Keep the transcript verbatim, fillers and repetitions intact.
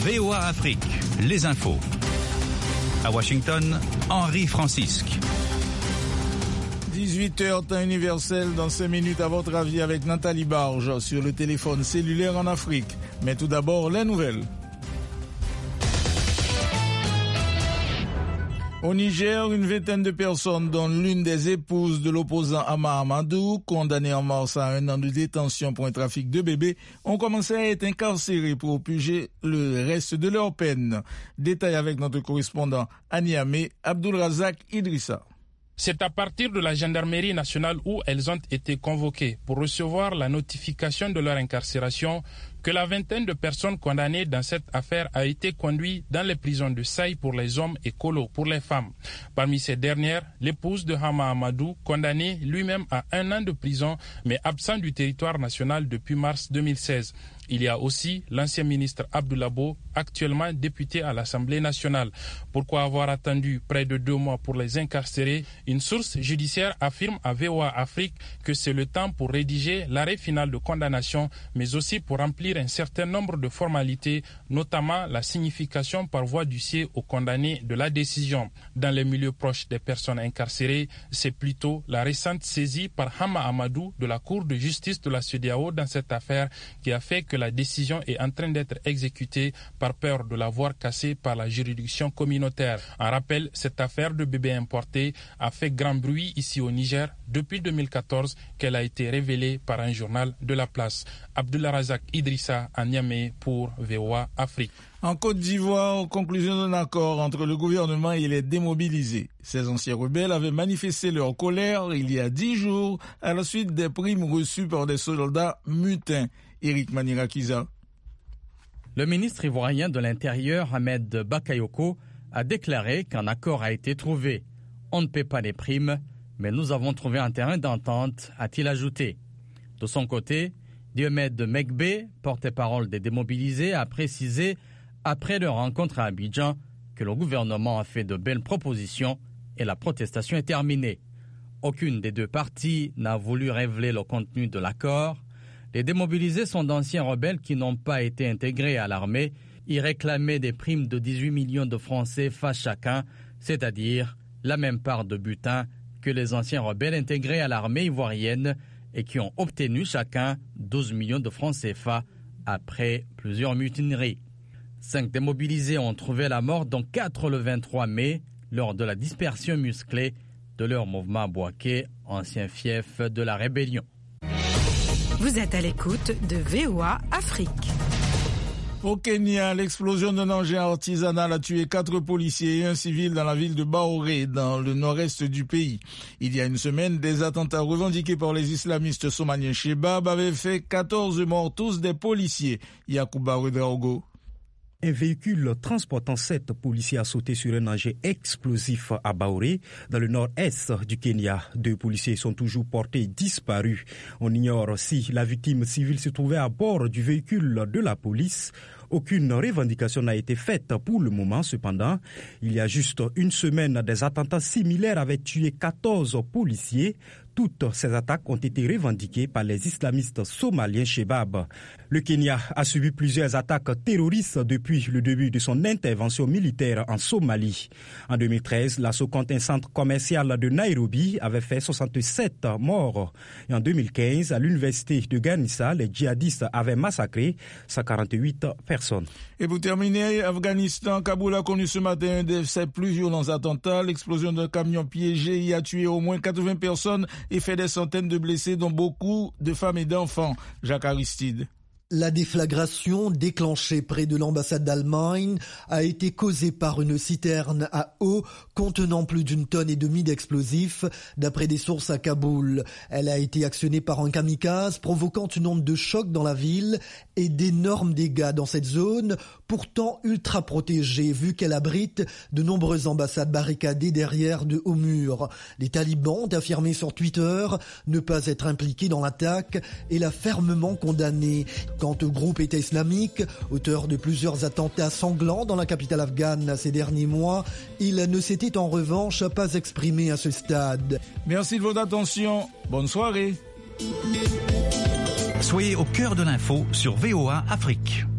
V O A Afrique, les infos. À Washington, Henri Francisque. dix-huit heures temps universel dans cinq minutes à votre avis avec Nathalie Barge sur le téléphone cellulaire en Afrique. Mais tout d'abord, les nouvelles. Au Niger, une vingtaine de personnes, dont l'une des épouses de l'opposant Hama Amadou, condamnée en mars à un an de détention pour un trafic de bébés, ont commencé à être incarcérées pour purger le reste de leur peine. Détail avec notre correspondant à Niamey, Abdulrazak Idrissa. C'est à partir de la gendarmerie nationale où elles ont été convoquées pour recevoir la notification de leur incarcération que la vingtaine de personnes condamnées dans cette affaire a été conduite dans les prisons de Saï pour les hommes et Kolo pour les femmes. Parmi ces dernières, l'épouse de Hama Amadou, condamné lui-même à un an de prison mais absent du territoire national depuis mars deux mille seize. Il y a aussi l'ancien ministre Abdoulabo, actuellement député à l'Assemblée nationale. Pourquoi avoir attendu près de deux mois pour les incarcérer? Une source judiciaire affirme à V O A Afrique que c'est le temps pour rédiger l'arrêt final de condamnation, mais aussi pour remplir un certain nombre de formalités, notamment la signification par voie d'huissier aux condamnés de la décision. Dans les milieux proches des personnes incarcérées, c'est plutôt la récente saisie par Hama Amadou de la Cour de justice de la CEDEAO dans cette affaire qui a fait que la décision est en train d'être exécutée par peur de la voir cassée par la juridiction communautaire. En rappel, cette affaire de bébés importés a fait grand bruit ici au Niger depuis deux mille quatorze qu'elle a été révélée par un journal de la place. Abdulrazak Idrissa à Niamey pour V O A Afrique. En Côte d'Ivoire, conclusion d'un accord entre le gouvernement et les démobilisés. Ces anciens rebelles avaient manifesté leur colère il y a dix jours à la suite des primes reçues par des soldats mutins. Eric Manirakiza. Le ministre ivoirien de l'Intérieur, Ahmed Bakayoko, a déclaré qu'un accord a été trouvé. On ne paie pas les primes, mais nous avons trouvé un terrain d'entente, a-t-il ajouté. De son côté, Diomed Megbe, porte-parole des démobilisés, a précisé, après leur rencontre à Abidjan, que le gouvernement a fait de belles propositions et la protestation est terminée. Aucune des deux parties n'a voulu révéler le contenu de l'accord. Les démobilisés sont d'anciens rebelles qui n'ont pas été intégrés à l'armée. Ils réclamaient des primes de dix-huit millions de francs C F A chacun, c'est-à-dire la même part de butin que les anciens rebelles intégrés à l'armée ivoirienne et qui ont obtenu chacun douze millions de francs C F A après plusieurs mutineries. Cinq démobilisés ont trouvé la mort, dont quatre le vingt-trois mai, lors de la dispersion musclée de leur mouvement à Bouaké, ancien fief de la rébellion. Vous êtes à l'écoute de V O A Afrique. Au Kenya, l'explosion d'un engin artisanal a tué quatre policiers et un civil dans la ville de Baoré, dans le nord-est du pays. Il y a une semaine, des attentats revendiqués par les islamistes somaliens Shebab avaient fait quatorze morts, tous des policiers. Yacouba Ouedraogo. Un véhicule transportant sept policiers a sauté sur un engin explosif à Baoré, dans le nord-est du Kenya. Deux policiers sont toujours portés disparus. On ignore si la victime civile se trouvait à bord du véhicule de la police. Aucune revendication n'a été faite pour le moment. Cependant, il y a juste une semaine, des attentats similaires avaient tué quatorze policiers. Toutes ces attaques ont été revendiquées par les islamistes somaliens Shebab. Le Kenya a subi plusieurs attaques terroristes depuis le début de son intervention militaire en Somalie. En deux mille treize, l'assaut contre un centre commercial de Nairobi avait fait soixante-sept morts. Et en deux mille quinze, à l'université de Garissa, les djihadistes avaient massacré cent quarante-huit personnes. Et pour terminer, Afghanistan, Kaboul a connu ce matin un de ses plus violents attentats. L'explosion d'un camion piégé y a tué au moins quatre-vingts personnes et fait des centaines de blessés, dont beaucoup de femmes et d'enfants. Jacques Aristide. La déflagration déclenchée près de l'ambassade d'Allemagne a été causée par une citerne à eau contenant plus d'une tonne et demie d'explosifs, d'après des sources à Kaboul. Elle a été actionnée par un kamikaze, provoquant une onde de choc dans la ville et d'énormes dégâts dans cette zone, pourtant ultra protégée, vu qu'elle abrite de nombreuses ambassades barricadées derrière de hauts murs. Les talibans ont affirmé sur Twitter ne pas être impliqués dans l'attaque et l'a fermement condamnée. Quant au groupe État islamique, auteur de plusieurs attentats sanglants dans la capitale afghane ces derniers mois, il ne s'était en revanche pas exprimé à ce stade. Merci de votre attention. Bonne soirée. Soyez au cœur de l'info sur V O A Afrique.